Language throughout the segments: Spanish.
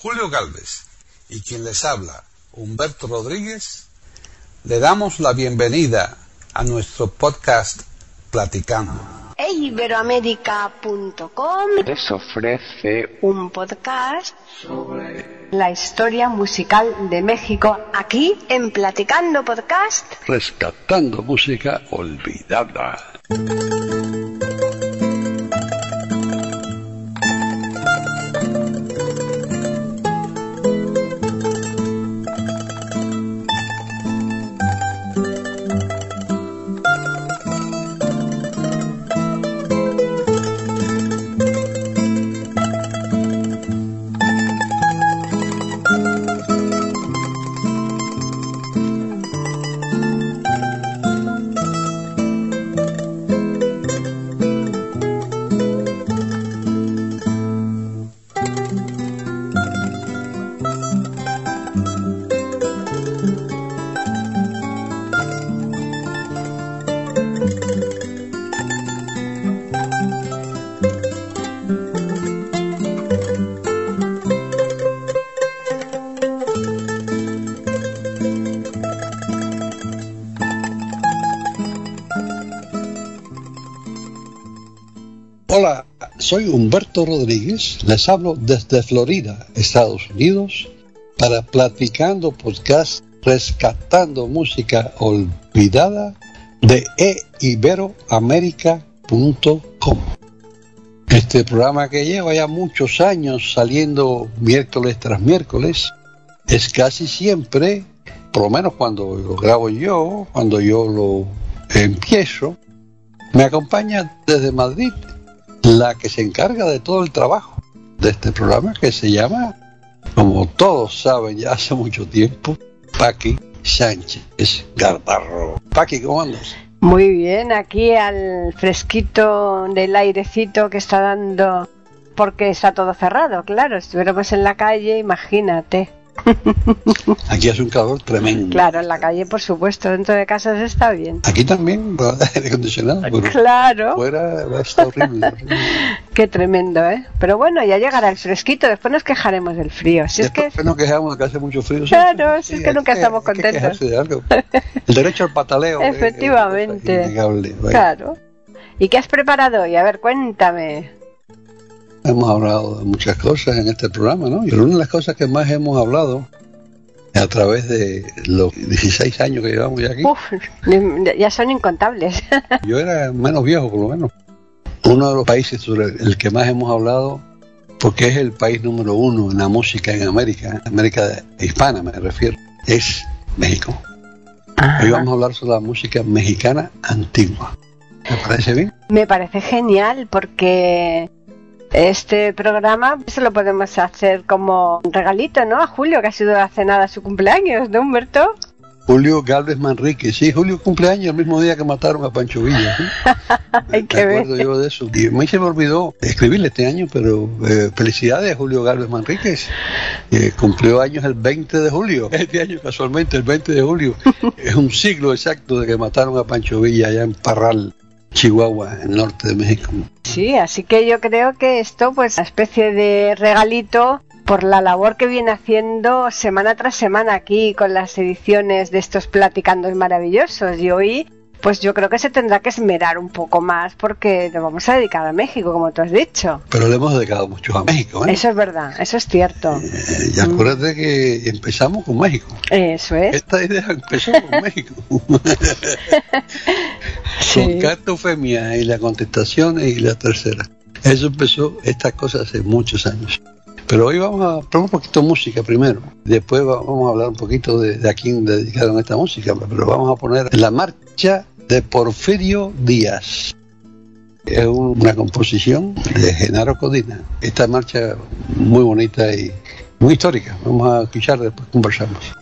Julio Gálvez y quien les habla, Humberto Rodríguez, le damos la bienvenida a nuestro podcast Platicando. Iberoamérica.com les ofrece un podcast sobre la historia musical de México, aquí en Platicando Podcast, rescatando música olvidada. Hola, soy Humberto Rodríguez, les hablo desde Florida, Estados Unidos, para Platicando Podcast, rescatando música olvidada de iberoamerica.com. Este programa que lleva ya muchos años saliendo miércoles tras miércoles, es casi siempre, por lo menos cuando lo grabo yo, cuando yo lo empiezo, me acompaña desde Madrid la que se encarga de todo el trabajo de este programa, que se llama, como todos saben ya hace mucho tiempo, Paqui Sánchez Garbarro. Paqui, ¿cómo andas? Muy bien, aquí al fresquito del airecito que está dando, porque está todo cerrado, claro, si estuviéramos en la calle, imagínate. Aquí hace un calor tremendo. Claro, en la calle, por supuesto, dentro de casa se está bien. Aquí también, aire acondicionado, pero claro. Fuera está horrible. Qué tremendo, ¿eh? Pero bueno, ya llegará el fresquito, después nos quejaremos del frío. Si después es que nos quejamos de que hace mucho frío. Claro, si es que nunca estamos contentos. De algo. El derecho al pataleo. Efectivamente. Claro. ¿Y qué has preparado hoy? A ver, cuéntame. Hemos hablado de muchas cosas en este programa, ¿no? Y una de las cosas que más hemos hablado a través de los 16 años que llevamos ya aquí. Uf, ya son incontables. Yo era menos viejo, por lo menos. Uno de los países sobre el que más hemos hablado, porque es el país número uno en la música en América hispana me refiero, es México. Hoy vamos a hablar sobre la música mexicana antigua. ¿Te parece bien? Me parece genial, porque este programa se lo podemos hacer como un regalito, ¿no? A Julio, que ha sido hace nada su cumpleaños, ¿no, Humberto? Julio Gálvez Manrique, sí, Julio cumpleaños el mismo día que mataron a Pancho Villa. ¿Sí? Hay que ver. Me acuerdo yo de eso. Y a mí se me olvidó escribirle este año, pero felicidades a Julio Gálvez Manrique. Cumplió años el 20 de julio. Este año, casualmente, el 20 de julio. Es un siglo exacto de que mataron a Pancho Villa allá en Parral, Chihuahua, en el norte de México. Sí, así que yo creo que esto, pues, una especie de regalito por la labor que viene haciendo semana tras semana aquí con las ediciones de estos Platicandos maravillosos. Y hoy, pues yo creo que se tendrá que esmerar un poco más, porque nos vamos a dedicar a México, como tú has dicho. Pero le hemos dedicado mucho a México, ¿eh? Eso es verdad, eso es cierto. Y acuérdate que empezamos con México. Eso es. Esta idea empezó con México. Sí. Con Cartofemia y la contestación y la tercera. Eso empezó, estas cosas hace muchos años. Pero hoy vamos a poner un poquito de música primero. Después vamos a hablar un poquito de a quién dedicaron esta música. Pero vamos a poner la marcha de Porfirio Díaz. Es una composición de Genaro Codina. Esta marcha muy bonita y muy histórica. Vamos a escuchar, después conversamos.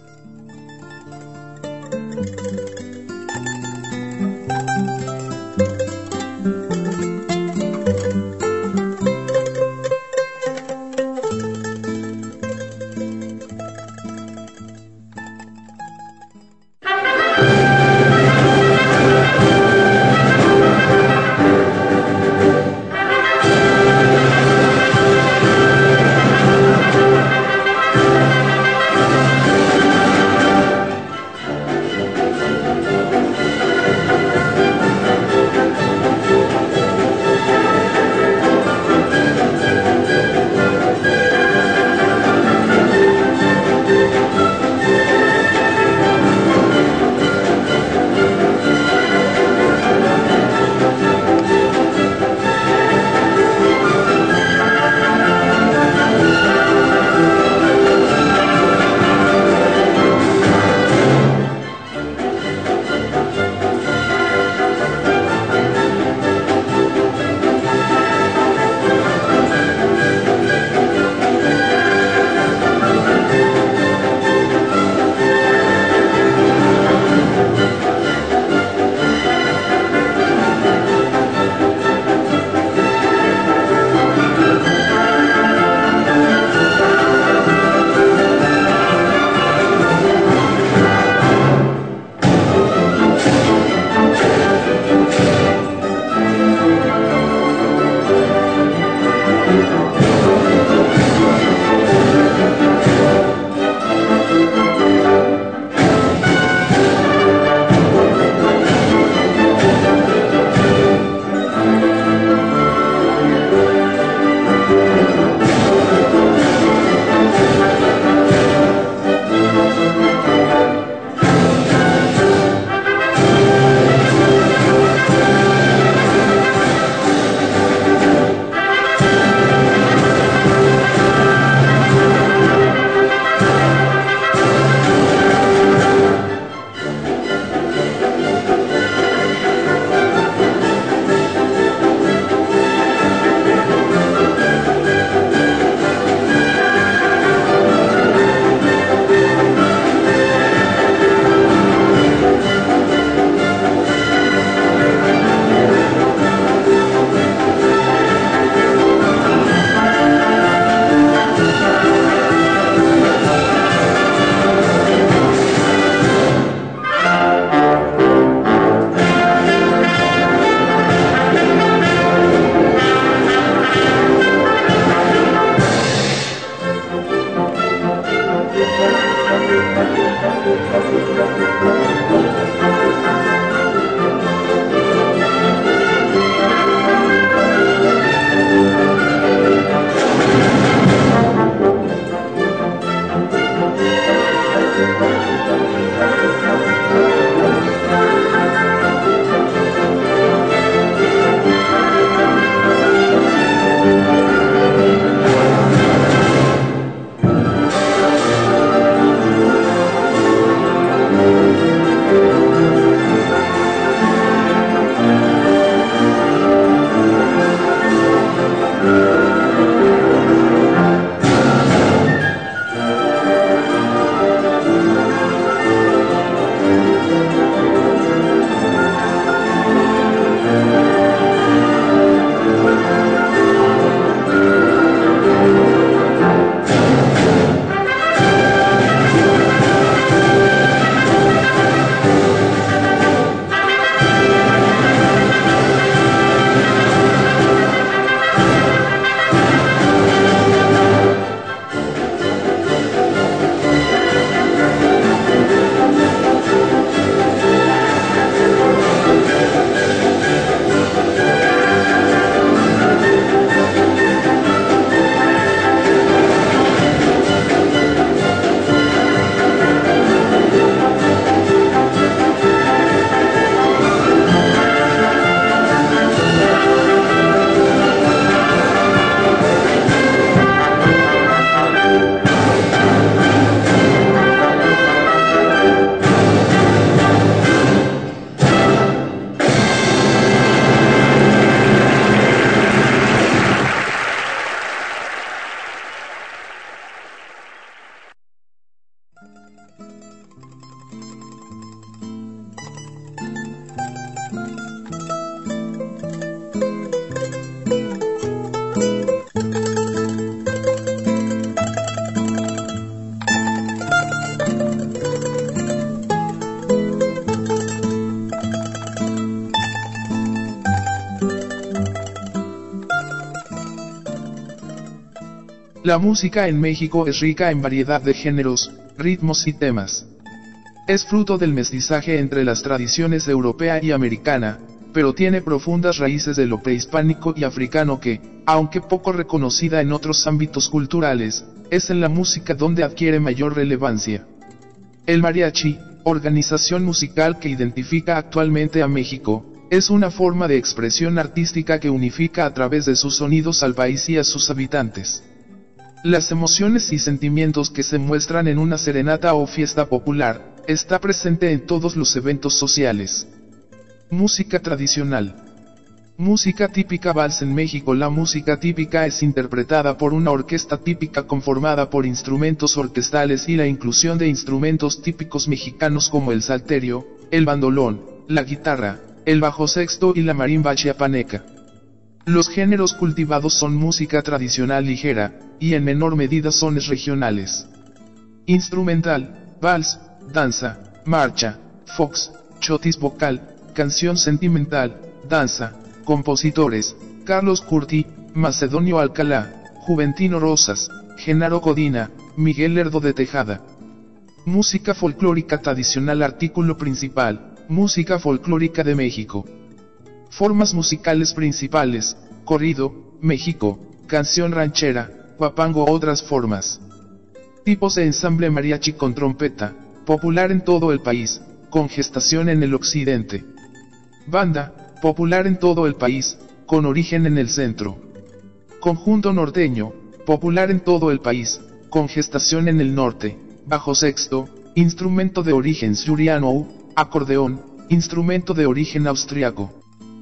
La música en México es rica en variedad de géneros, ritmos y temas. Es fruto del mestizaje entre las tradiciones europea y americana, pero tiene profundas raíces de lo prehispánico y africano que, aunque poco reconocida en otros ámbitos culturales, es en la música donde adquiere mayor relevancia. El mariachi, organización musical que identifica actualmente a México, es una forma de expresión artística que unifica a través de sus sonidos al país y a sus habitantes. Las emociones y sentimientos que se muestran en una serenata o fiesta popular, está presente en todos los eventos sociales. Música tradicional. Música típica. Vals en México. La música típica es interpretada por una orquesta típica conformada por instrumentos orquestales y la inclusión de instrumentos típicos mexicanos como el salterio, el bandolón, la guitarra, el bajo sexto y la marimba chiapaneca. Los géneros cultivados son música tradicional ligera, y en menor medida sones regionales. Instrumental, vals, danza, marcha, fox, chotis vocal, canción sentimental, danza. Compositores: Carlos Curti, Macedonio Alcalá, Juventino Rosas, Genaro Codina, Miguel Lerdo de Tejada. Música folclórica tradicional. Artículo principal: Música folclórica de México. Formas musicales principales: corrido, México, canción ranchera, huapango. Otras formas. Tipos de ensamble: mariachi con trompeta, popular en todo el país, con gestación en el occidente. Banda, popular en todo el país, con origen en el centro. Conjunto norteño, popular en todo el país, con gestación en el norte. Bajo sexto, instrumento de origen suriano. Acordeón, instrumento de origen austriaco.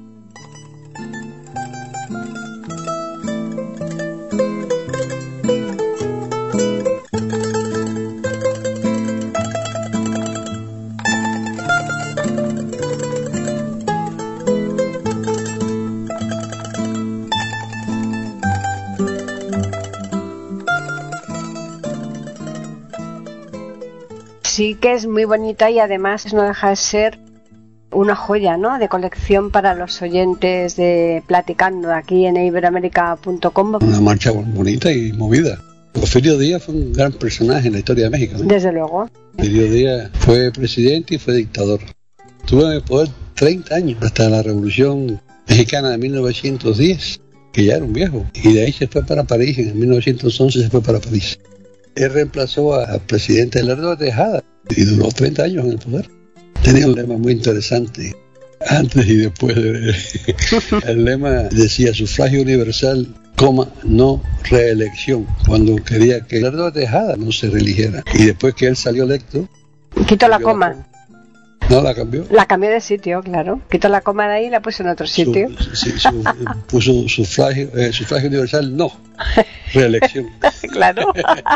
Sí que es muy bonita y además no deja de ser una joya, ¿no?, de colección para los oyentes de Platicando aquí en iberoamerica.com. Una marcha bonita y movida. Porfirio Díaz fue un gran personaje en la historia de México, ¿no? Desde luego. Porfirio Díaz fue presidente y fue dictador. Estuvo en el poder 30 años, hasta la Revolución Mexicana de 1910, que ya era un viejo. Y de ahí se fue para París, en 1911 se fue para París. Él reemplazó al presidente Lerdo de Tejada y duró 30 años en el poder. Tenía un lema muy interesante, antes y después de... El lema decía sufragio universal, no reelección, cuando quería que Lerdo de Tejada no se reeligiera. Y después que él salió electo... Quitó la coma. No, la cambió. La cambió de sitio, claro. Quitó la coma de ahí y la puso en otro sitio. Puso sufragio universal, no. Reelección. Claro.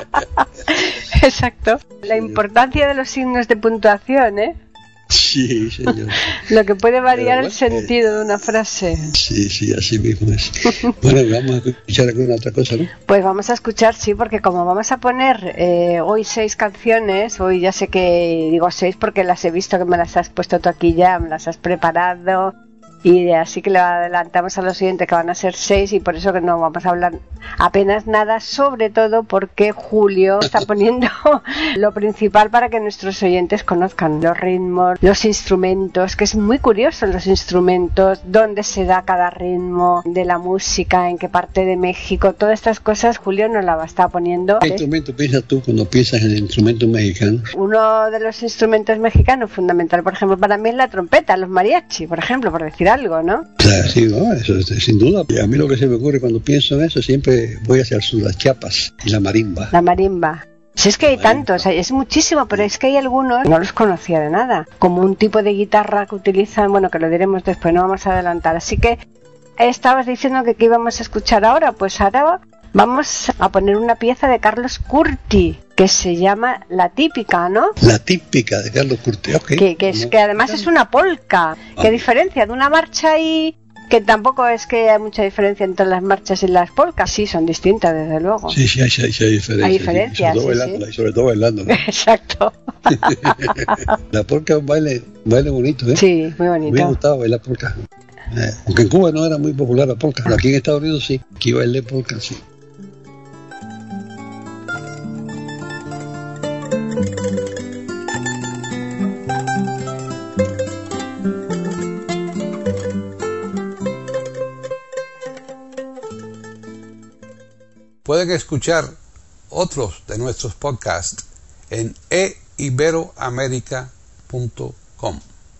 Exacto. La importancia de los signos de puntuación, ¿eh? Sí, señor. Lo que puede variar el sentido de una frase. Sí, así mismo es. Bueno, vamos a escuchar alguna otra cosa, ¿no? Pues vamos a escuchar, sí, porque como vamos a poner hoy 6 canciones, hoy ya sé que digo 6 porque las he visto que me las has puesto tú aquí ya, me las has preparado. Y así que le adelantamos a los siguientes que van a ser 6 y por eso que no vamos a hablar apenas nada, sobre todo porque Julio está poniendo lo principal para que nuestros oyentes conozcan los ritmos, los instrumentos, que es muy curioso los instrumentos, dónde se da cada ritmo de la música, en qué parte de México, todas estas cosas Julio nos la va a estar poniendo. ¿Qué instrumento piensas tú cuando piensas en el instrumento mexicano? Uno de los instrumentos mexicanos fundamental, por ejemplo, para mí es la trompeta, los mariachi, por ejemplo, por decir algo, ¿no? Claro, sí, no, eso sin duda. Y a mí lo que se me ocurre cuando pienso en eso, siempre voy hacia el sur, las Chiapas y la marimba. La marimba. Si es que hay tantos, es muchísimo, pero es que hay algunos, no los conocía de nada, como un tipo de guitarra que utilizan, bueno, que lo diremos después, no vamos a adelantar. Así que estabas diciendo que ¿qué íbamos a escuchar ahora? Pues ahora vamos a poner una pieza de Carlos Curti, que se llama La Típica, ¿no? La Típica de Carlos Curti, ok. Que además es una polca. ¿Qué diferencia de una marcha y...? Que tampoco es que hay mucha diferencia entre las marchas y las polcas. Sí, son distintas, desde luego. Sí, hay diferencias. Hay diferencias, y sobre todo bailando, ¿no? Exacto. La polca es un baile bonito, ¿eh? Sí, muy bonito. Me gustaba bailar polca. Aunque en Cuba no era muy popular la polca, pero aquí en Estados Unidos sí. Aquí bailé polca, sí. Pueden escuchar otros de nuestros podcasts en eiberoamerica.com.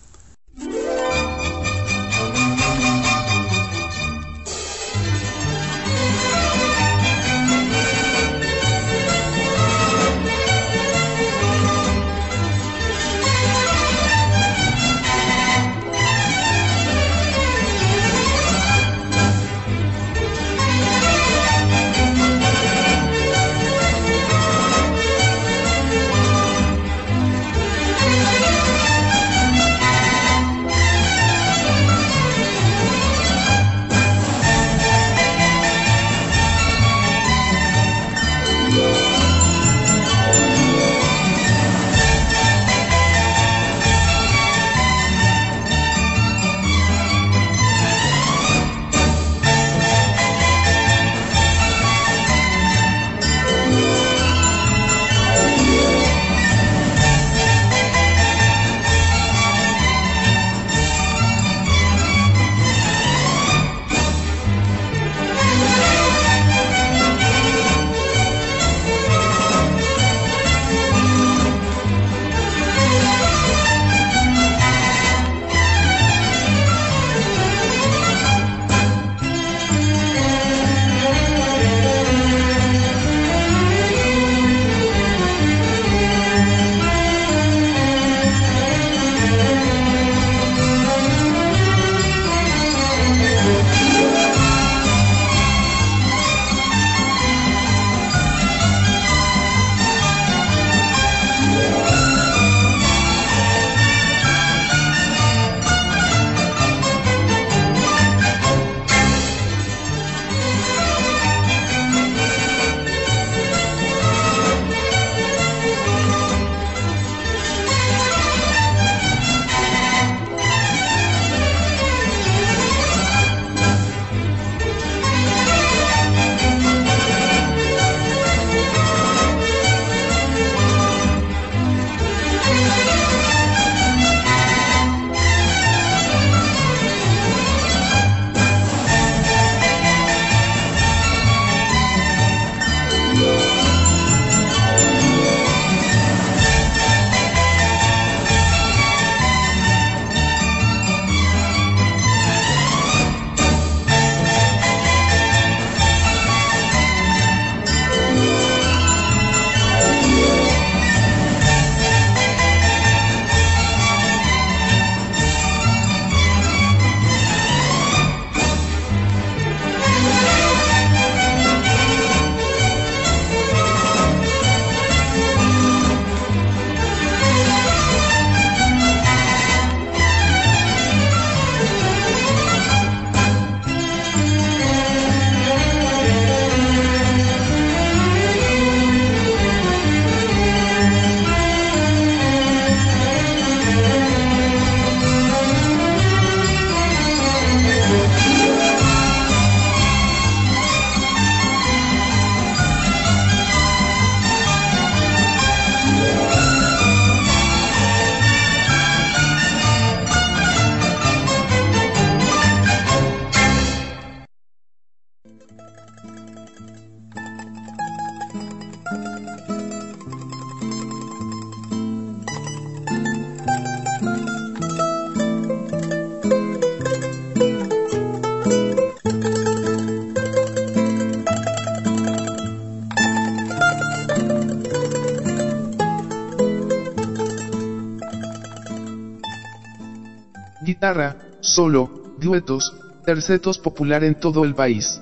Guitarra, solo, duetos, tercetos popular en todo el país.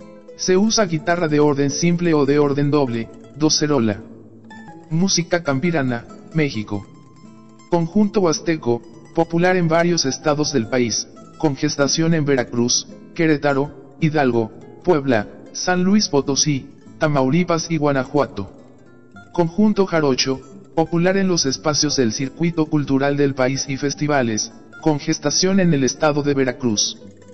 Se usa guitarra de orden simple o de orden doble, docerola. Música campirana, México. Conjunto huasteco, popular en varios estados del país, con gestación en Veracruz, Querétaro, Hidalgo, Puebla, San Luis Potosí, Tamaulipas y Guanajuato. Conjunto jarocho, popular en los espacios del circuito cultural del país y festivales, con gestación en el estado de Veracruz.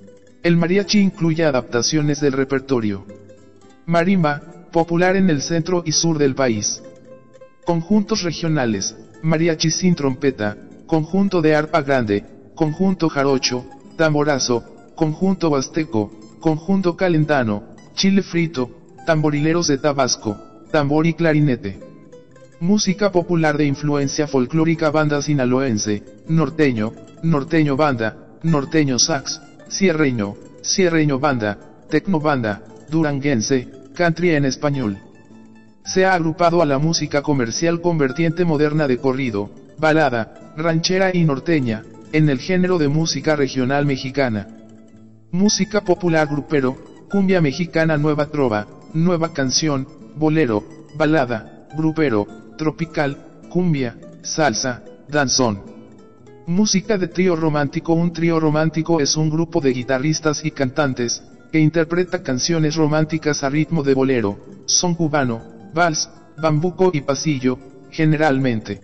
El mariachi incluye adaptaciones del repertorio. Marimba, popular en el centro y sur del país. Conjuntos regionales, mariachi sin trompeta, conjunto de arpa grande, conjunto jarocho, tamborazo, conjunto huasteco, conjunto calentano, chile frito, tamborileros de Tabasco, tambor y clarinete. Música popular de influencia folclórica, banda sinaloense, norteño, norteño banda, norteño sax, sierreño, sierreño banda, tecno banda, duranguense, country en español. Se ha agrupado a la música comercial con vertiente moderna de corrido, balada, ranchera y norteña, en el género de música regional mexicana. Música popular grupero, cumbia mexicana, nueva trova, nueva canción, bolero, balada, grupero, tropical, cumbia, salsa, danzón. Música de trío romántico. Un trío romántico es un grupo de guitarristas y cantantes, que interpreta canciones románticas a ritmo de bolero, son cubano, vals, bambuco y pasillo, generalmente.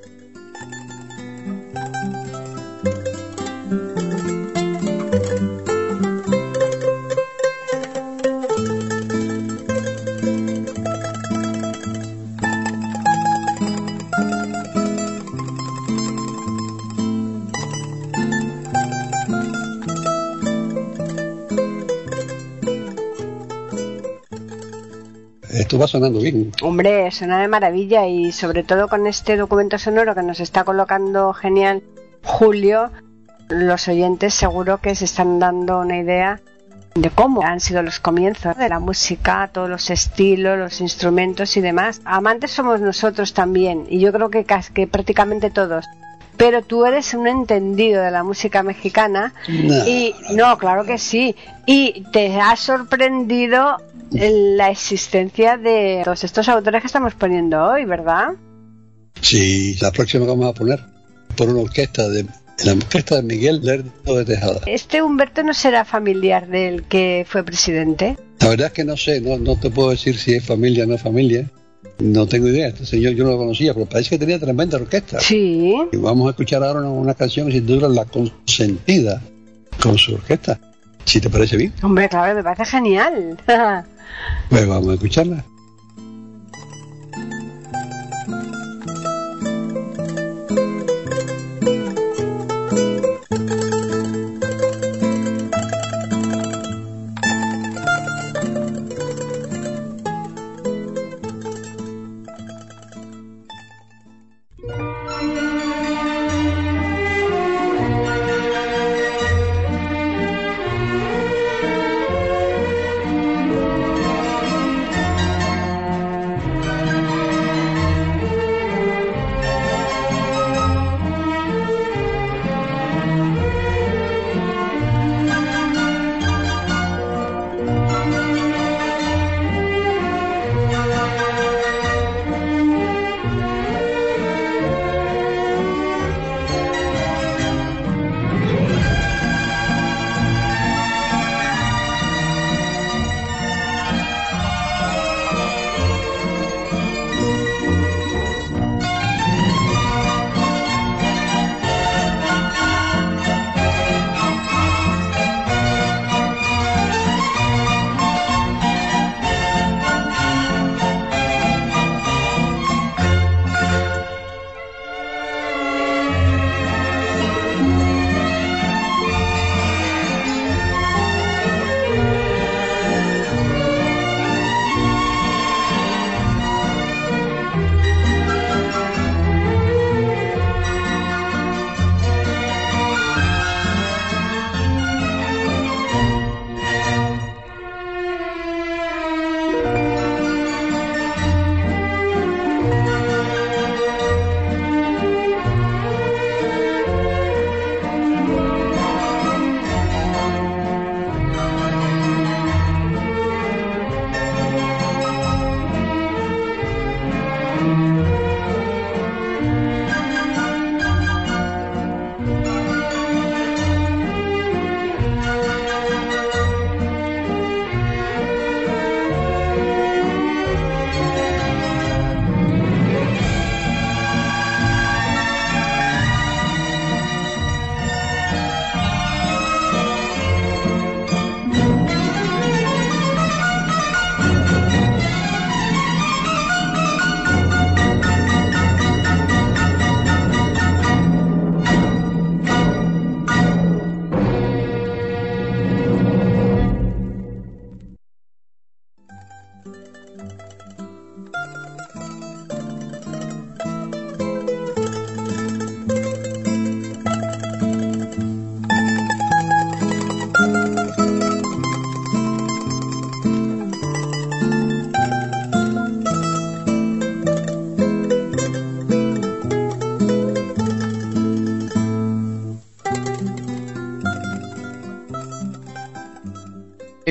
Esto va sonando bien. Hombre, suena de maravilla, y sobre todo con este documento sonoro que nos está colocando genial Julio, los oyentes seguro que se están dando una idea de cómo han sido los comienzos de la música, todos los estilos, los instrumentos y demás. Amantes somos nosotros también, y yo creo que prácticamente todos. Pero tú eres un entendido de la música mexicana. No. Y no, claro que sí. Y te ha sorprendido la existencia de todos estos autores que estamos poniendo hoy, ¿verdad? Sí, la próxima que vamos a poner por una orquesta la orquesta de Miguel Lerdo de Tejada. ¿Este Humberto no será familiar del que fue presidente? La verdad es que no sé, no te puedo decir si es familia o no es familia. No tengo idea, este señor yo no lo conocía, pero parece que tenía tremenda orquesta. Sí. Y vamos a escuchar ahora una canción que se titula La Consentida, con su orquesta. Si te parece bien. Hombre, claro, me parece genial. Pues vamos a escucharla.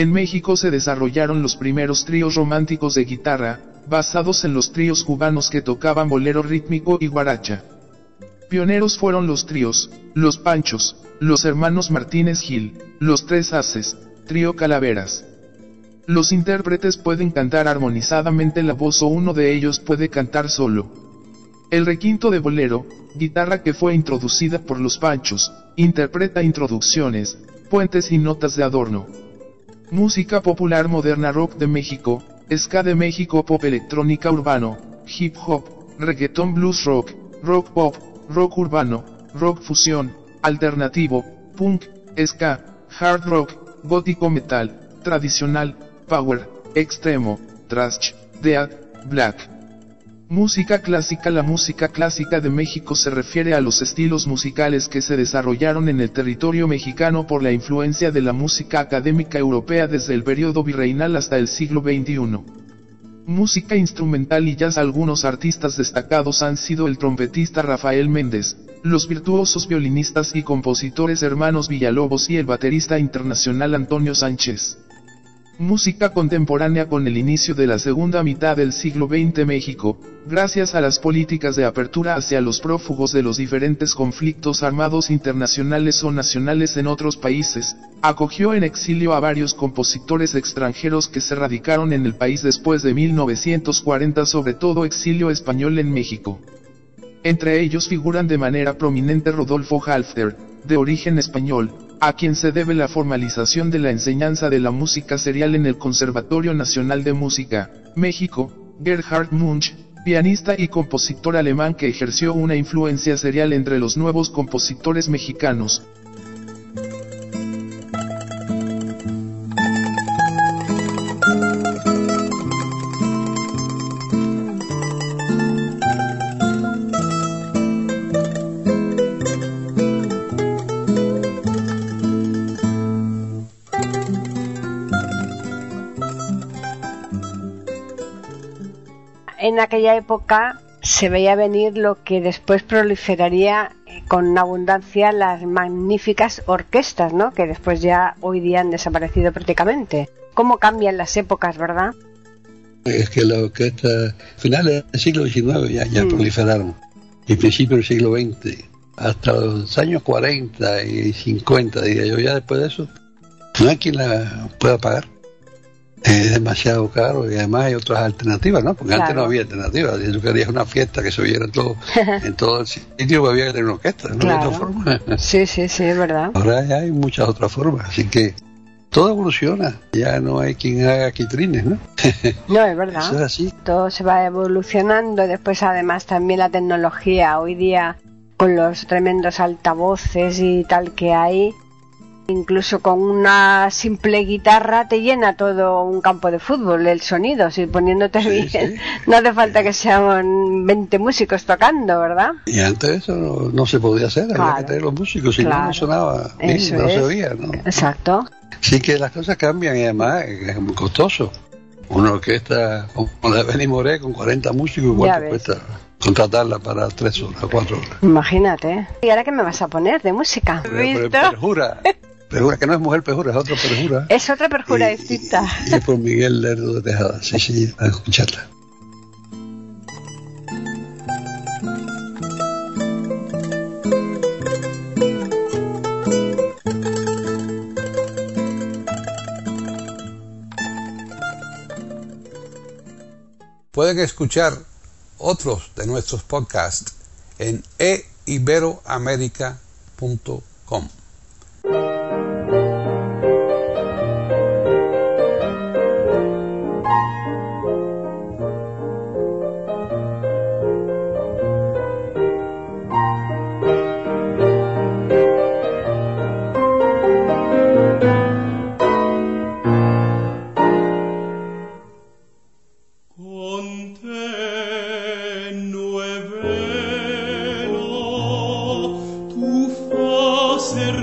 En México se desarrollaron los primeros tríos románticos de guitarra, basados en los tríos cubanos que tocaban bolero rítmico y guaracha. Pioneros fueron los tríos, Los Panchos, los hermanos Martínez Gil, Los Tres Haces, Trío Calaveras. Los intérpretes pueden cantar armonizadamente la voz o uno de ellos puede cantar solo. El requinto de bolero, guitarra que fue introducida por Los Panchos, interpreta introducciones, puentes y notas de adorno. Música popular moderna, rock de México, ska de México, pop electrónica, urbano, hip hop, reggaeton, blues rock, rock pop, rock urbano, rock fusión, alternativo, punk, ska, hard rock, gótico, metal, tradicional, power, extremo, thrash, death, black. Música clásica. La música clásica de México se refiere a los estilos musicales que se desarrollaron en el territorio mexicano por la influencia de la música académica europea desde el periodo virreinal hasta el siglo XXI. Música instrumental y jazz. Algunos artistas destacados han sido el trompetista Rafael Méndez, los virtuosos violinistas y compositores hermanos Villalobos y el baterista internacional Antonio Sánchez. Música contemporánea. Con el inicio de la segunda mitad del siglo XX, México, gracias a las políticas de apertura hacia los prófugos de los diferentes conflictos armados internacionales o nacionales en otros países, acogió en exilio a varios compositores extranjeros que se radicaron en el país después de 1940, sobre todo exilio español en México. Entre ellos figuran de manera prominente Rodolfo Halfter, de origen español, a quien se debe la formalización de la enseñanza de la música serial en el Conservatorio Nacional de Música, México; Gerhard Munch, pianista y compositor alemán que ejerció una influencia serial entre los nuevos compositores mexicanos. En aquella época se veía venir lo que después proliferaría con abundancia las magníficas orquestas, ¿no? Que después ya hoy día han desaparecido prácticamente. ¿Cómo cambian las épocas, verdad? Es que las orquestas finales del siglo XIX ya proliferaron, y principios del siglo XX, hasta los años 40 y 50, diría yo. Ya después de eso, no hay quien la pueda pagar. Es demasiado caro, y además hay otras alternativas, ¿no? Porque claro, antes no había alternativas. Si tú querías una fiesta que se oyera en todo el sitio, había que tener una orquesta, ¿no? Claro. De otra forma. Sí, es verdad. Ahora ya hay muchas otras formas, así que todo evoluciona. Ya no hay quien haga quitrines, ¿no? No, es verdad. Eso es así. Todo se va evolucionando. Después, además, también la tecnología hoy día, con los tremendos altavoces y tal que hay. Incluso con una simple guitarra te llena todo un campo de fútbol el sonido, si poniéndote bien. Sí. No hace falta que sean 20 músicos tocando, ¿verdad? Y antes eso no se podía hacer, claro, había que tener los músicos, si no sonaba bien, no se oía, ¿no? Exacto. Sí, que las cosas cambian, y además es muy costoso. Una orquesta como la de Benny Moré con 40 músicos, ¿cuánto cuesta contratarla para 3 horas, 4 horas? Imagínate. ¿Y ahora qué me vas a poner de música? Perjura, que no es Mujer Perjura, es otra Perjura. Es otra Perjura distinta. Y es por Miguel Lerdo de Tejada. Sí, a escucharla. Pueden escuchar otros de nuestros podcasts en eiberoamerica.com. Ser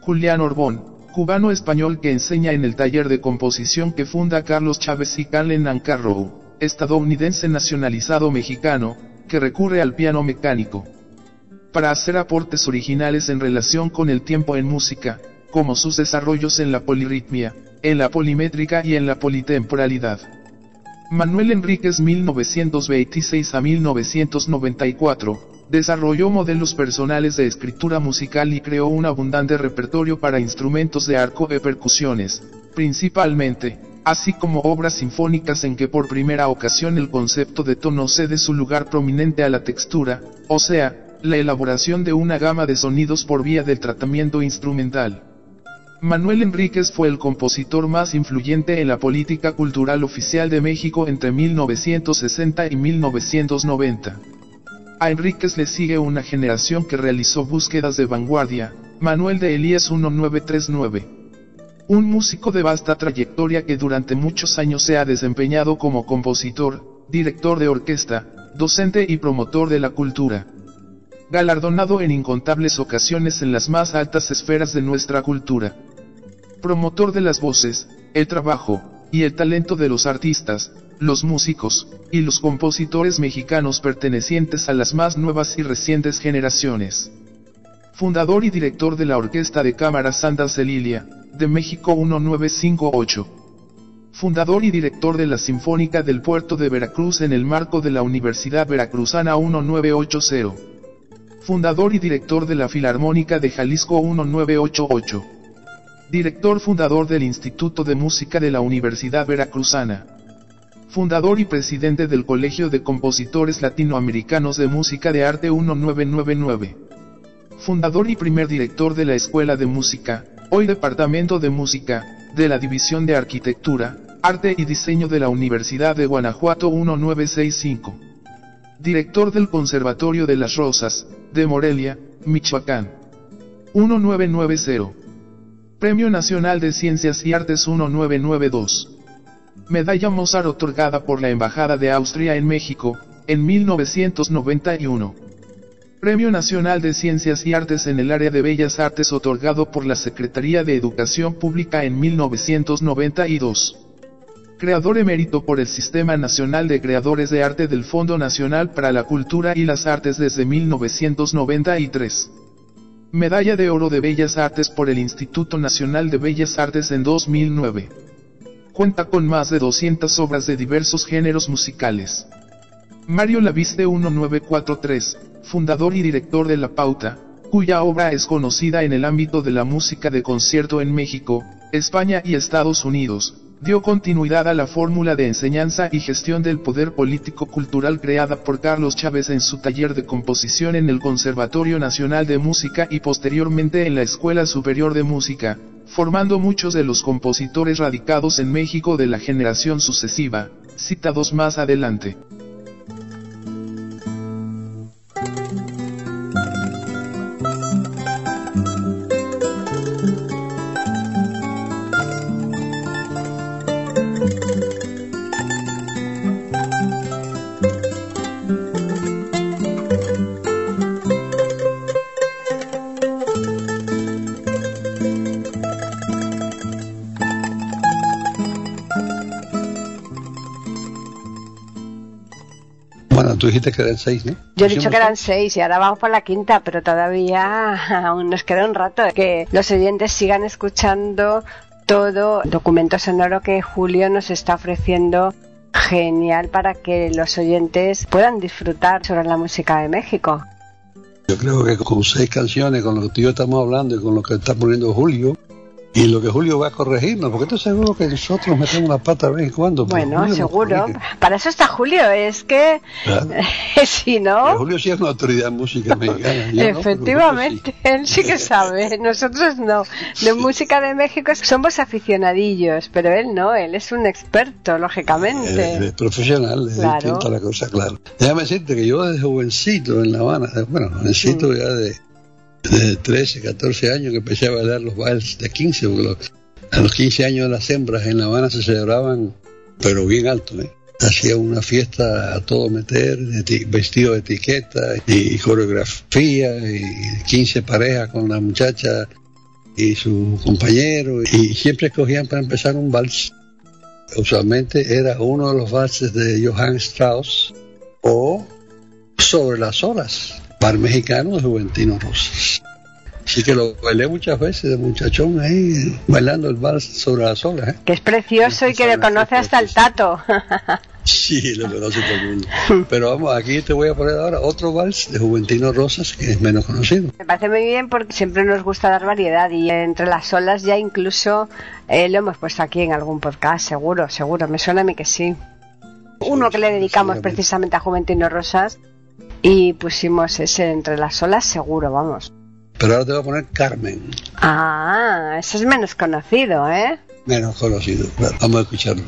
Julián Orbón, cubano-español que enseña en el taller de composición que funda Carlos Chávez y Callen Ancarrow, estadounidense nacionalizado mexicano, que recurre al piano mecánico para hacer aportes originales en relación con el tiempo en música, como sus desarrollos en la polirritmia, en la polimétrica y en la politemporalidad. Manuel Enríquez 1926 a 1994, desarrolló modelos personales de escritura musical y creó un abundante repertorio para instrumentos de arco y percusiones, principalmente, así como obras sinfónicas en que por primera ocasión el concepto de tono cede su lugar prominente a la textura, o sea, la elaboración de una gama de sonidos por vía del tratamiento instrumental. Manuel Enríquez fue el compositor más influyente en la política cultural oficial de México entre 1960 y 1990. A Enríquez le sigue una generación que realizó búsquedas de vanguardia, Manuel de Elías 1939. Un músico de vasta trayectoria que durante muchos años se ha desempeñado como compositor, director de orquesta, docente y promotor de la cultura. Galardonado en incontables ocasiones en las más altas esferas de nuestra cultura. Promotor de las voces, el trabajo, y el talento de los artistas, los músicos, y los compositores mexicanos pertenecientes a las más nuevas y recientes generaciones. Fundador y director de la Orquesta de Cámara Santa Cecilia, de México 1958. Fundador y director de la Sinfónica del Puerto de Veracruz en el marco de la Universidad Veracruzana 1980. Fundador y director de la Filarmónica de Jalisco 1988. Director fundador del Instituto de Música de la Universidad Veracruzana. Fundador y presidente del Colegio de Compositores Latinoamericanos de Música de Arte 1999. Fundador y primer director de la Escuela de Música, hoy Departamento de Música, de la División de Arquitectura, Arte y Diseño de la Universidad de Guanajuato 1965. Director del Conservatorio de las Rosas, de Morelia, Michoacán. 1990. Premio Nacional de Ciencias y Artes 1992. Medalla Mozart otorgada por la Embajada de Austria en México, en 1991. Premio Nacional de Ciencias y Artes en el área de Bellas Artes otorgado por la Secretaría de Educación Pública en 1992. Creador emérito por el Sistema Nacional de Creadores de Arte del Fondo Nacional para la Cultura y las Artes desde 1993. Medalla de Oro de Bellas Artes por el Instituto Nacional de Bellas Artes en 2009. Cuenta con más de 200 obras de diversos géneros musicales. Mario Laviste 1943, fundador y director de La Pauta, cuya obra es conocida en el ámbito de la música de concierto en México, España y Estados Unidos, dio continuidad a la fórmula de enseñanza y gestión del poder político-cultural creada por Carlos Chávez en su taller de composición en el Conservatorio Nacional de Música y posteriormente en la Escuela Superior de Música, formando muchos de los compositores radicados en México de la generación sucesiva, citados más adelante. Bueno, tú dijiste que eran 6, ¿no? Yo he dicho que eran 6 y ahora vamos por la quinta, pero todavía aún nos queda un rato. Que los oyentes sigan escuchando todo el documento sonoro que Julio nos está ofreciendo, genial, para que los oyentes puedan disfrutar sobre la música de México. Yo creo que con 6 canciones, con lo que tú y yo estamos hablando y con lo que está poniendo Julio, y lo que Julio va a corregirnos, porque estoy seguro que nosotros metemos la pata de vez en cuando. Bueno, Julio seguro. Para eso está Julio, es que... Claro. Si no... Pero Julio sí es una autoridad en música mexicana. Efectivamente, no, él sí que sabe. Nosotros no. De música de México somos aficionadillos, pero él no, él es un experto, lógicamente. Es profesional, es distinta la cosa, claro. Déjame decirte que yo desde jovencito en La Habana, bueno, jovencito ya de 13, 14 años que empecé a bailar los bailes de 15, porque a los 15 años las hembras en La Habana se celebraban, pero bien alto, ¿eh? Hacía una fiesta a todo meter, vestido de etiqueta y coreografía, y 15 parejas con la muchacha y su compañero, y siempre escogían para empezar un vals. Usualmente era uno de los valses de Johann Strauss o Sobre las olas, bar mexicano de Juventino Rosas. Así que lo bailé muchas veces de muchachón ahí, bailando el vals Sobre las olas. Que es precioso y que le conoce hasta el Tato. Sí, lo conoce todo el mundo. Pero vamos, aquí te voy a poner ahora otro vals de Juventino Rosas que es menos conocido. Me parece muy bien porque siempre nos gusta dar variedad y entre las olas ya incluso lo hemos puesto aquí en algún podcast, seguro, me suena a mí que sí. Uno que le dedicamos precisamente a Juventino Rosas y pusimos ese Entre las olas, seguro, vamos. Pero ahora te voy a poner Carmen. Ah, ese es menos conocido, ¿eh? Menos conocido, claro. Vamos a escucharlo.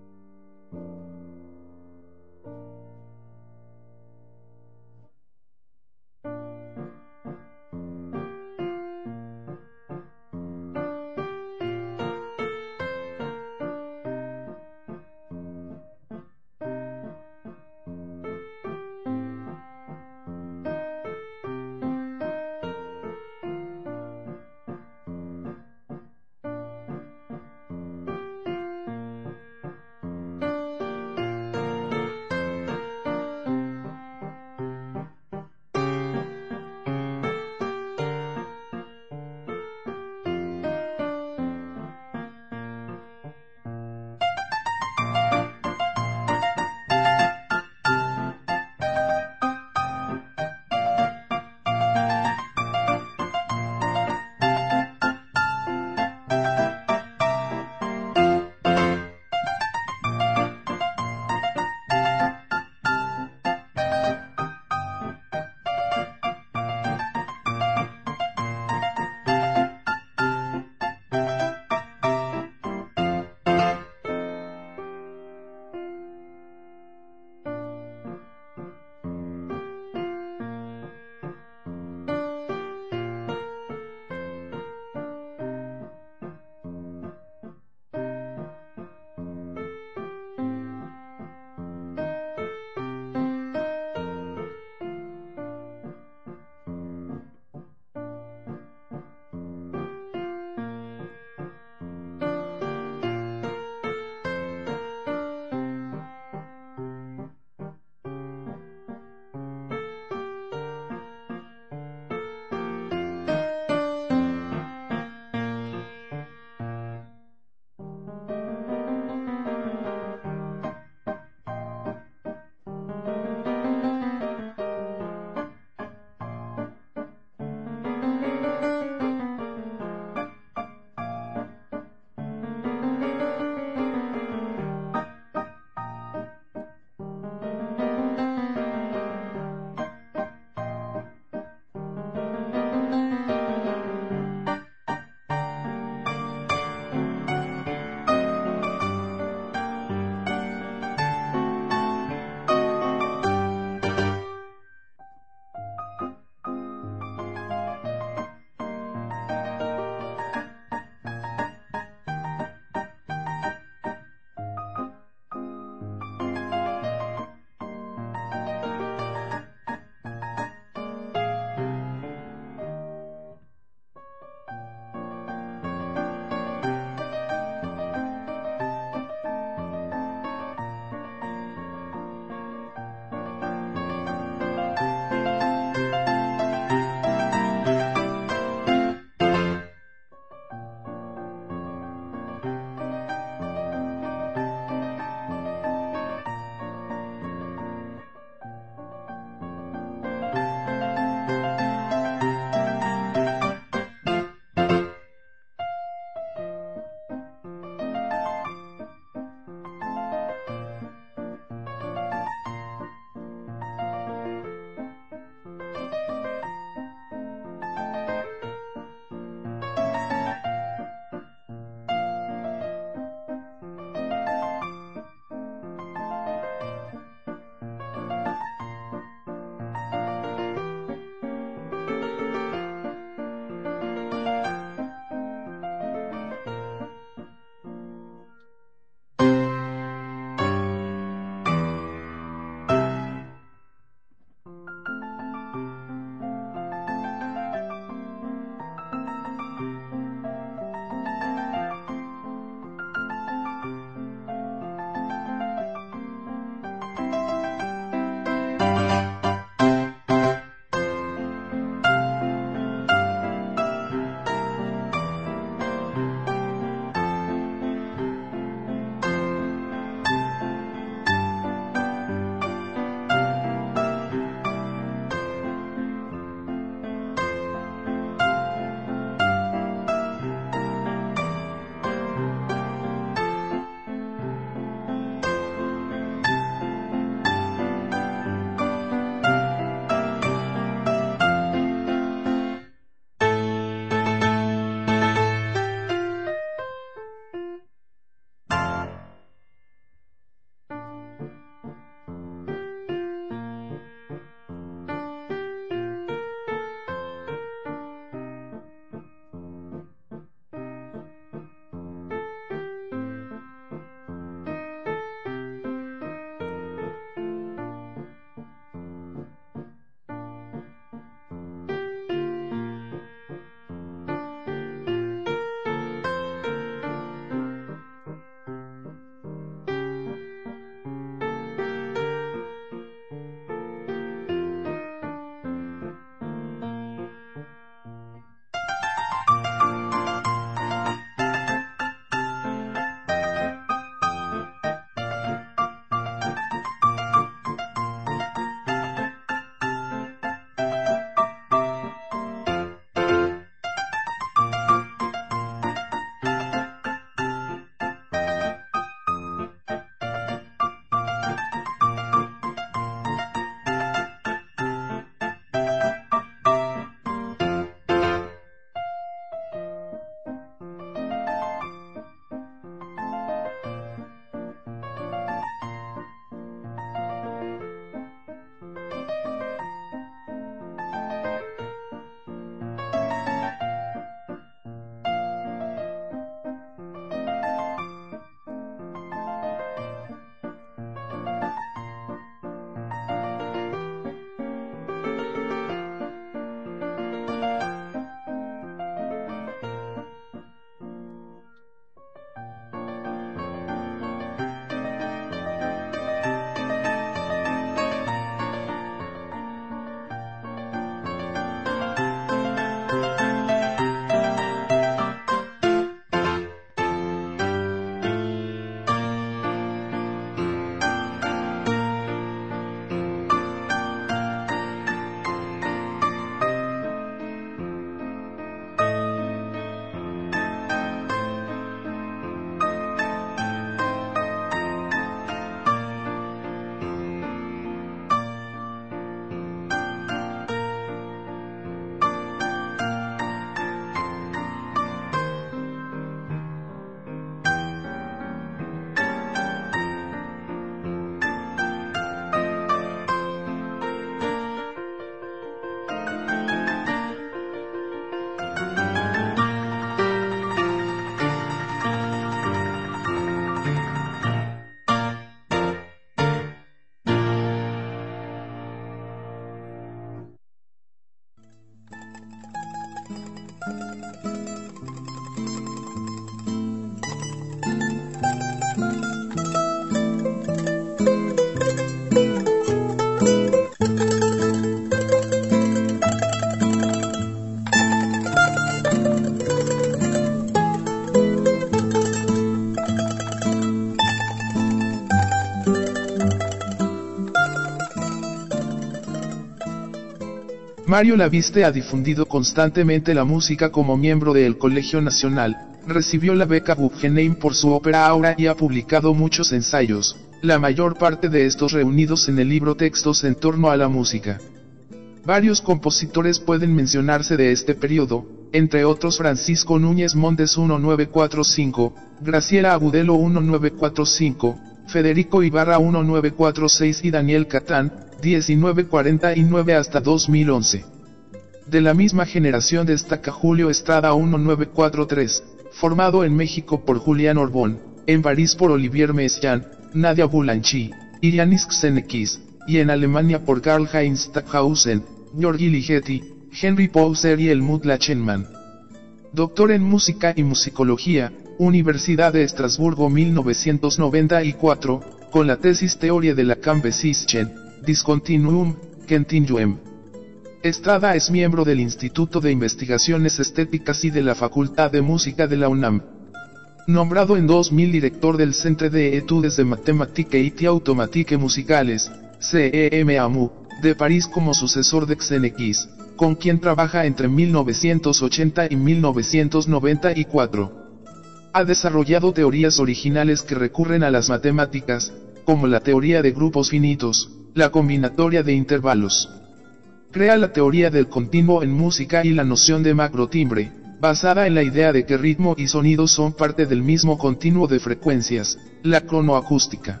Mario Laviste ha difundido constantemente la música como miembro del Colegio Nacional, recibió la beca Guggenheim por su ópera Aura y ha publicado muchos ensayos, la mayor parte de estos reunidos en el libro Textos en torno a la música. Varios compositores pueden mencionarse de este periodo, entre otros Francisco Núñez Montes 1945, Graciela Agudelo 1945, Federico Ibarra 1946 y Daniel Catán, 1949 hasta 2011. De la misma generación destaca Julio Estrada 1943, formado en México por Julián Orbón, en París por Olivier Messiaen, Nadia Boulanger, y Yanis Xenakis, y en Alemania por Karl-Heinz Stockhausen, Georgi Ligeti, Henry Pousser y Helmut Lachenmann. Doctor en Música y Musicología, Universidad de Estrasburgo 1994, con la tesis Teoria de la Composition, Discontinuum, Continuum. Estrada es miembro del Instituto de Investigaciones Estéticas y de la Facultad de Música de la UNAM. Nombrado en 2000 director del Centre d'Études de Mathématiques et Automatiques Musicales, CEMAMU, de París como sucesor de Xenakis, con quien trabaja entre 1980 y 1994. Ha desarrollado teorías originales que recurren a las matemáticas, como la teoría de grupos finitos, la combinatoria de intervalos. Crea la teoría del continuo en música y la noción de macrotimbre, basada en la idea de que ritmo y sonido son parte del mismo continuo de frecuencias, la cronoacústica.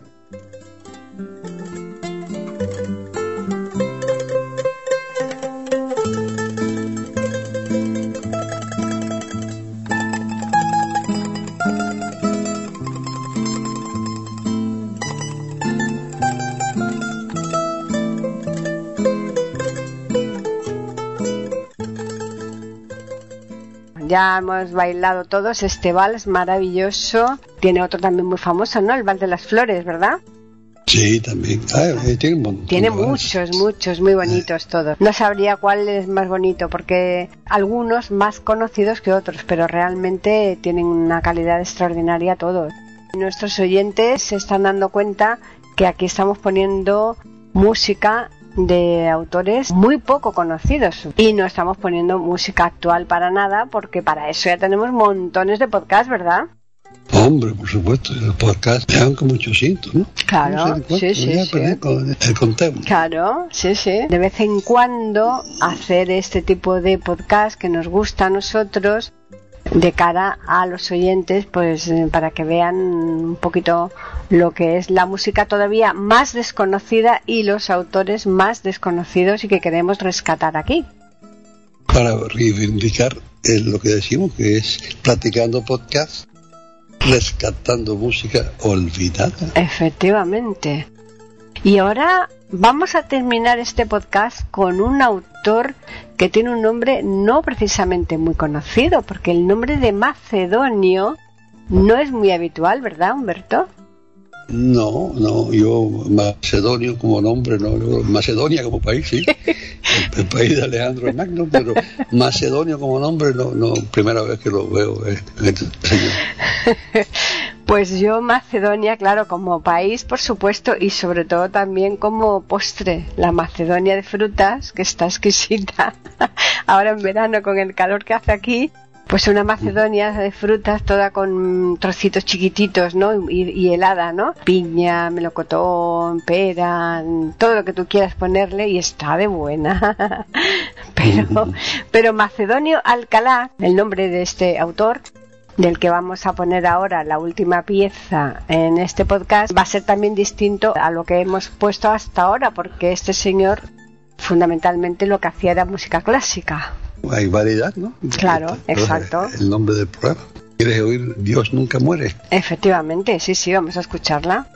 Ya hemos bailado todos este vals maravilloso. Tiene otro también muy famoso, ¿no? El Vals de las Flores, ¿verdad? Sí, también. Tiene un montón. Tiene muchos, muy bonitos todos. No sabría cuál es más bonito, porque algunos más conocidos que otros, pero realmente tienen una calidad extraordinaria todos. Nuestros oyentes se están dando cuenta que aquí estamos poniendo música de autores muy poco conocidos y no estamos poniendo música actual para nada, porque para eso ya tenemos montones de podcasts, ¿verdad? Hombre, por supuesto, los podcasts llevan como 800, ¿no? Claro, sí. El conteo. Claro, sí. De vez en cuando hacer este tipo de podcast que nos gusta a nosotros, de cara a los oyentes, pues para que vean un poquito lo que es la música todavía más desconocida y los autores más desconocidos y que queremos rescatar aquí. Para reivindicar lo que decimos, que es Platicando Podcast, rescatando música olvidada. Efectivamente. Y ahora vamos a terminar este podcast con un autor que tiene un nombre no precisamente muy conocido, porque el nombre de Macedonio no es muy habitual, ¿verdad, Humberto? No, yo Macedonio como nombre, no, Macedonia como país, sí, el país de Alejandro Magno, pero Macedonio como nombre, no, primera vez que lo veo este señor. Pues yo Macedonia, claro, como país, por supuesto, y sobre todo también como postre, la Macedonia de frutas, que está exquisita, ahora en verano con el calor que hace aquí. Pues una Macedonia de frutas toda con trocitos chiquititos, ¿no? Y helada, ¿no? Piña, melocotón, pera, todo lo que tú quieras ponerle y está de buena. Pero Macedonio Alcalá, el nombre de este autor, del que vamos a poner ahora la última pieza en este podcast, va a ser también distinto a lo que hemos puesto hasta ahora, porque este señor fundamentalmente lo que hacía era música clásica. Hay variedad, ¿no? Claro, exacto. El nombre del programa. ¿Quieres oír Dios nunca muere? Efectivamente, sí, vamos a escucharla.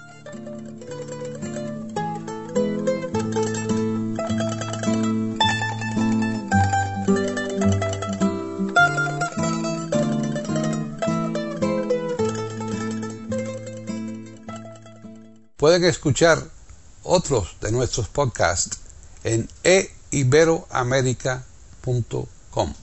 Pueden escuchar otros de nuestros podcasts en eiberoamerica.com.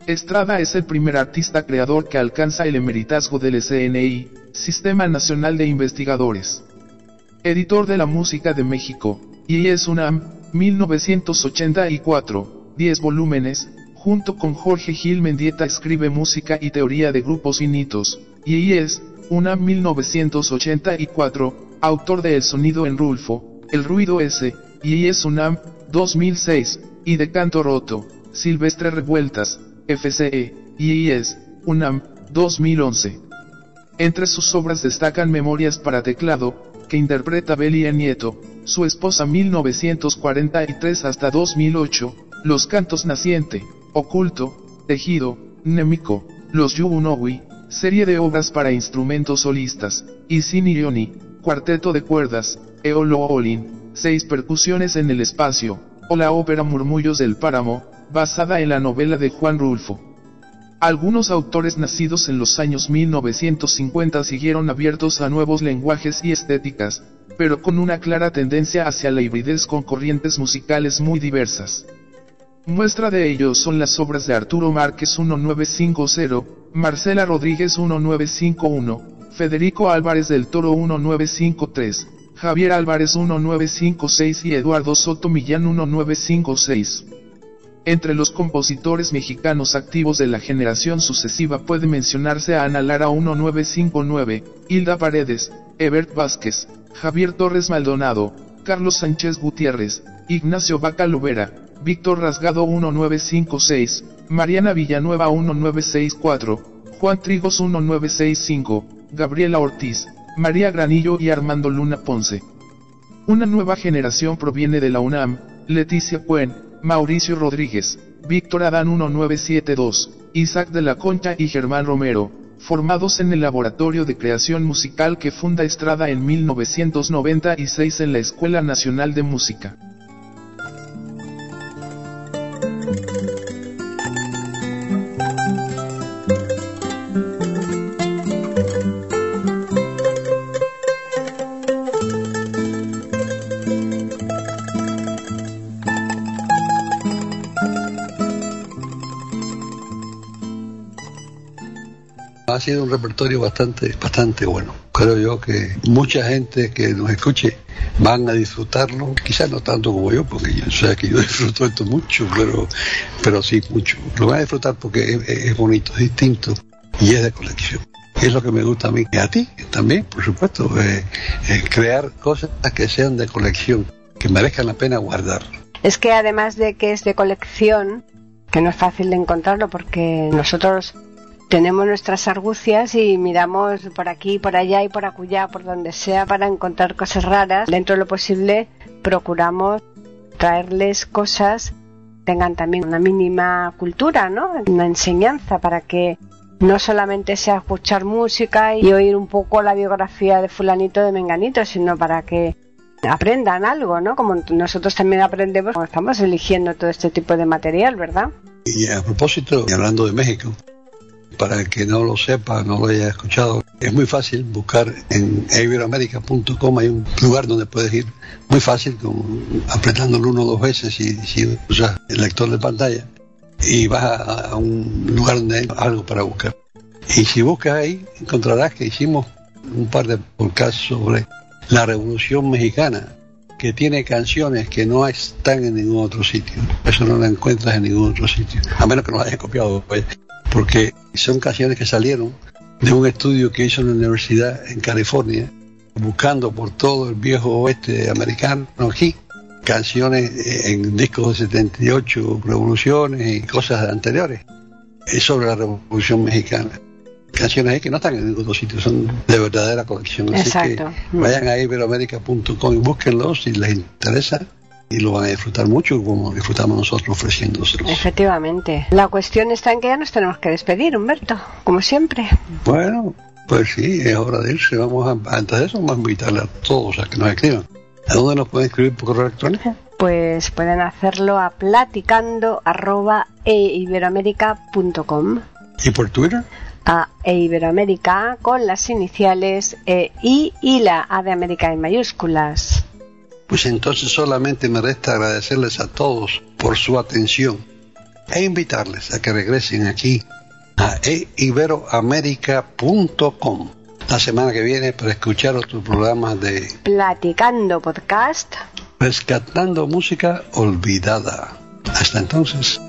Estrada es el primer artista creador que alcanza el emeritazgo del SNI, Sistema Nacional de Investigadores. Editor de la Música de México, IES UNAM, 1984, 10 volúmenes, junto con Jorge Gil Mendieta escribe Música y Teoría de Grupos Finitos, IES UNAM 1984, autor de El Sonido en Rulfo, El Ruido S, IES UNAM, 2006, y de Canto Roto, Silvestre Revueltas, FCE, IES UNAM, 2011. Entre sus obras destacan Memorias para teclado, que interpreta Belia Nieto, su esposa 1943 hasta 2008, Los Cantos Naciente, Oculto, Tejido, Némico, Los Yugunowi, serie de obras para instrumentos solistas, y Sinirioni, cuarteto de cuerdas, Eolo Olin, 6 percusiones en el espacio, o la ópera Murmullos del Páramo, basada en la novela de Juan Rulfo. Algunos autores nacidos en los años 1950 siguieron abiertos a nuevos lenguajes y estéticas, pero con una clara tendencia hacia la hibridez con corrientes musicales muy diversas. Muestra de ello son las obras de Arturo Márquez 1950, Marcela Rodríguez 1951, Federico Álvarez del Toro 1953, Javier Álvarez 1956 y Eduardo Soto Millán 1956. Entre los compositores mexicanos activos de la generación sucesiva puede mencionarse a Ana Lara 1959, Hilda Paredes, Ebert Vázquez, Javier Torres Maldonado, Carlos Sánchez Gutiérrez, Ignacio Vaca Lovera, Víctor Rasgado 1956, Mariana Villanueva 1964, Juan Trigos 1965, Gabriela Ortiz, María Granillo y Armando Luna Ponce. Una nueva generación proviene de la UNAM, Leticia Cuen, Mauricio Rodríguez, Víctor Adán 1972, Isaac de la Concha y Germán Romero, formados en el Laboratorio de Creación Musical que funda Estrada en 1996 en la Escuela Nacional de Música. Ha sido un repertorio bastante bueno. Creo yo que mucha gente que nos escuche van a disfrutarlo, quizás no tanto como yo, porque yo sé que yo disfruto esto mucho, pero sí mucho. Lo van a disfrutar porque es bonito, es distinto y es de colección. Es lo que me gusta a mí y a ti también, por supuesto, crear cosas que sean de colección, que merezcan la pena guardar. Es que además de que es de colección, que no es fácil de encontrarlo porque nosotros tenemos nuestras argucias y miramos por aquí, por allá y por acullá, por donde sea, para encontrar cosas raras. Dentro de lo posible procuramos traerles cosas que tengan también una mínima cultura, ¿no? Una enseñanza para que no solamente sea escuchar música y oír un poco la biografía de fulanito de menganito, sino para que aprendan algo, ¿no? Como nosotros también aprendemos cuando estamos eligiendo todo este tipo de material, ¿verdad? Y a propósito, y hablando de México, para el que no lo sepa, no lo haya escuchado, es muy fácil buscar en iberoamerica.com, hay un lugar donde puedes ir muy fácil, apretándolo 1 o 2 veces si usas el lector de pantalla, y vas a un lugar donde hay algo para buscar. Y si buscas ahí, encontrarás que hicimos un par de podcasts sobre la Revolución Mexicana, que tiene canciones que no están en ningún otro sitio. Eso no lo encuentras en ningún otro sitio, a menos que no lo hayas copiado, pues, porque son canciones que salieron de un estudio que hizo en la universidad en California, buscando por todo el viejo oeste americano aquí, canciones en discos de 78, revoluciones y cosas anteriores, sobre la Revolución Mexicana. Canciones ahí que no están en ningún otro sitio, son de verdadera colección. Así Exacto. Que vayan a iberoamerica.com y búsquenlos si les interesa, y lo van a disfrutar mucho como disfrutamos nosotros ofreciéndoselos. Efectivamente. La cuestión está en que ya nos tenemos que despedir, Humberto, como siempre. Bueno, pues sí, es hora de irse. Antes de eso vamos a invitarle a todos a que nos escriban. ¿A dónde nos pueden escribir por correo electrónico? Pues pueden hacerlo a platicando@eiberoamerica.com. ¿Y por Twitter? A Iberoamérica con las iniciales I y la A de América en mayúsculas. Pues entonces solamente me resta agradecerles a todos por su atención e invitarles a que regresen aquí a iberoamerica.com la semana que viene para escuchar otros programas de Platicando Podcast, Rescatando Música Olvidada. Hasta entonces.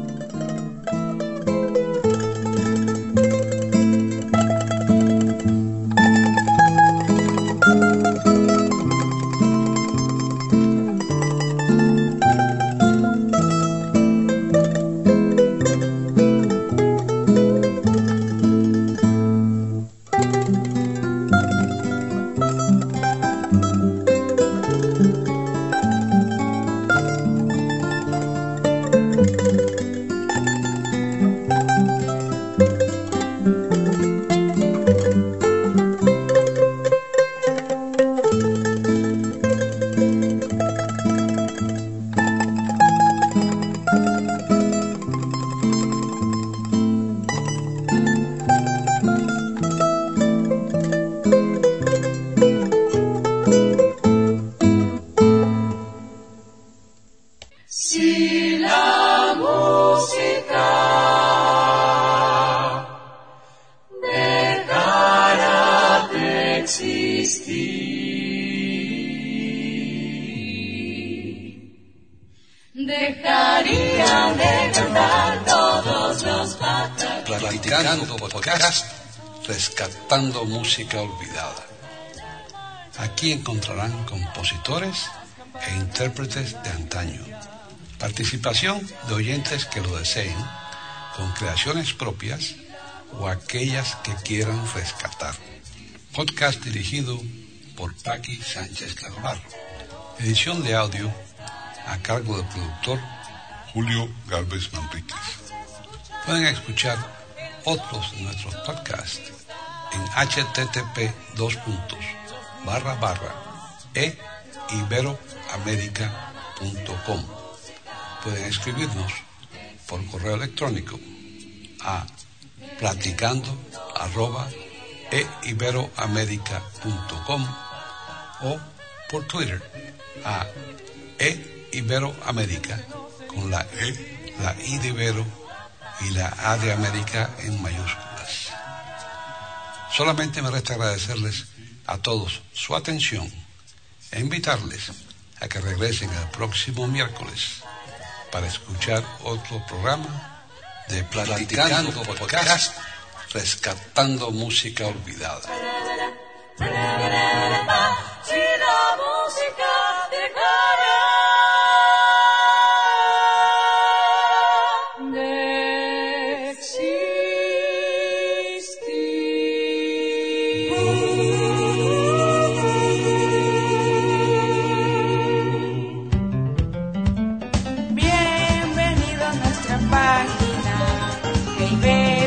Platicando Podcast, Rescatando Música Olvidada. Aquí encontrarán compositores e intérpretes de antaño. Participación de oyentes que lo deseen, con creaciones propias o aquellas que quieran rescatar. Podcast dirigido por Paqui Sánchez Carvalho. Edición de audio a cargo del productor Julio Gálvez Manríquez. Pueden escuchar otros de nuestros podcasts en http://iberoamerica.com. Pueden escribirnos por correo electrónico a platicando@iberoamerica.com o por Twitter a iberoamerica con la E, la I de Ibero y la A de América en mayúsculas. Solamente me resta agradecerles a todos su atención e invitarles a que regresen el próximo miércoles para escuchar otro programa de Platicando Podcast, Rescatando Música Olvidada. Si la música dejara de existir. Bienvenido a nuestra página,